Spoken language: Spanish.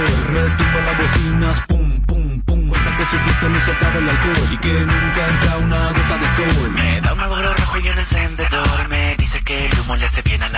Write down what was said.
retumba las bocinas, pum, pum, pum. Cuenta que su fiesta no se acaba el alcohol y que nunca entra una gota de sol. Me da un Marlboro rojo y un encendedor, me dice que el humo le hace bien a la